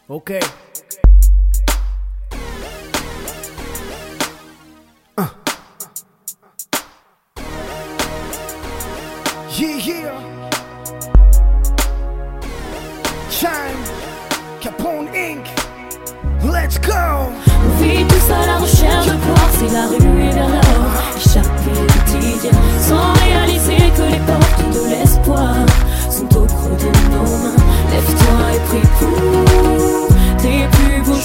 Ok. Yeah. Chime, Capone Inc. Let's go. On vit tous à la recherche de gloire, c'est la ruée vers l'or. Échapper au quotidien, sans réaliser que les portes de l'espoir sont au creux de nos mains. Lève-toi et prie pour tes plus beaux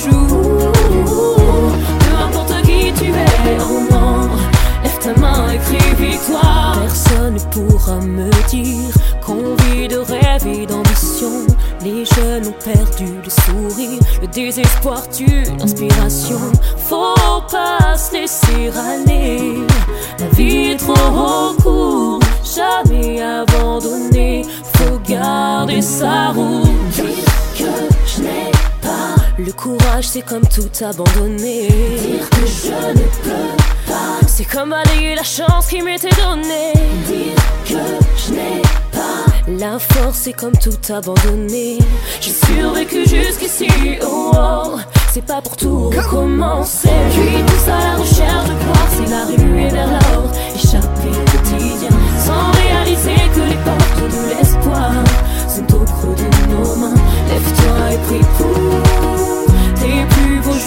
jours. Peu importe qui tu es, oh non, lève ta main et crie victoire. Personne ne pourra me dire qu'on vit de rêve et d'ambition. Les jeunes ont perdu le sourire, le désespoir tue l'inspiration. Faut pas se laisser aller, la vie est trop courte, jamais abandonner. Faut garder sa route. Dire que je n'ai pas le courage, c'est comme tout abandonner. Dire que je ne peux pas, c'est comme balayer la chance qui m'était donnée. Dire que je n'ai pas la force, c'est comme tout abandonner. J'ai survécu jusqu'ici, oh, oh. C'est pas pour tout recommencer. Puis tous à la recherche de gloire, c'est la ruée vers l'or. Échapper au quotidien, sans réaliser que les portes de l'espoir sont au creux de nos mains. Lève-toi et prie pour tes plus beaux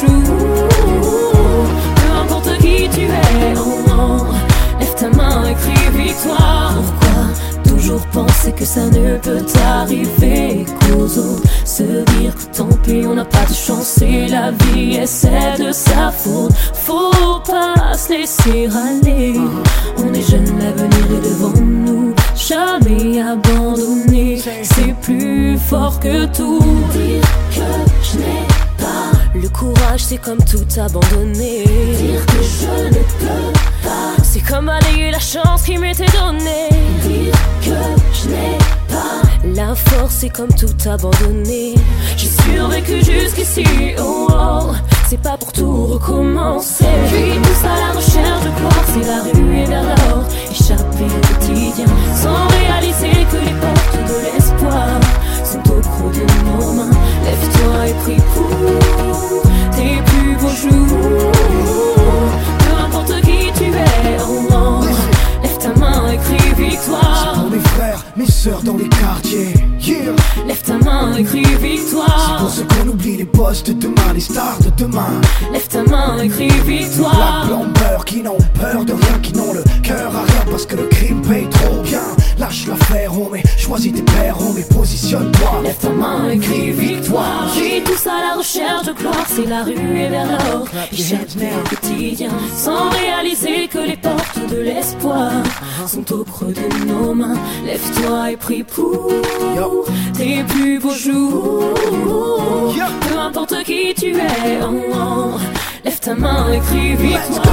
jours. Peu importe qui tu es, oh non, lève ta main et crie victoire. Pourquoi toujours penser que ça ne peut t'arriver qu'aux autres? Se dire que tant pis, on n'a pas de chance et la vie est celle de sa faute. Faut pas se laisser aller, on est jeunes, l'avenir est devant nous. Jamais abandonner, c'est plus fort que tout. Dire que je n'ai pas le courage, c'est comme tout abandonner. Dire que je ne peux pas, c'est comme balayer la chance qui m'était donnée. Dire que je n'ai pas la force, c'est comme tout abandonner. J'ai survécu jusqu'ici, oh, oh. C'est pas pour tout recommencer. Puis tous à la recherche de gloire, c'est la ruée vers l'or. Échapper au quotidien, sans réaliser que les portes de l'espoir sont au creux de nos mains. Lève-toi et prie pour tes plus beaux jours. Peu importe qui tu es, oh non, lève ta main et crie victoire. C'est pour mes frères, mes sœurs dans les quartiers. Yeah. Lève ta main et crie victoire. C'est pour ceux qu'on oublie, les boss de demain, les stars de demain. Lève ta main et crie victoire. Black Blamber qui n'ont peur de rien, qui n'ont le cœur à rien parce que le crime paye trop bien. Lâche l'affaire, oh mais choisis tes pères, oh mais positionne-toi. Lève ta main et crie victoire. J'ai tous à la recherche de gloire, c'est la ruée vers l'or. Échapper au quotidien, sans réaliser que les portes de l'espoir sont au creux de nos mains. Lève-toi et prie pour tes plus beaux jours. Peu importe qui tu es, oh, oh. Lève ta main et crie victoire.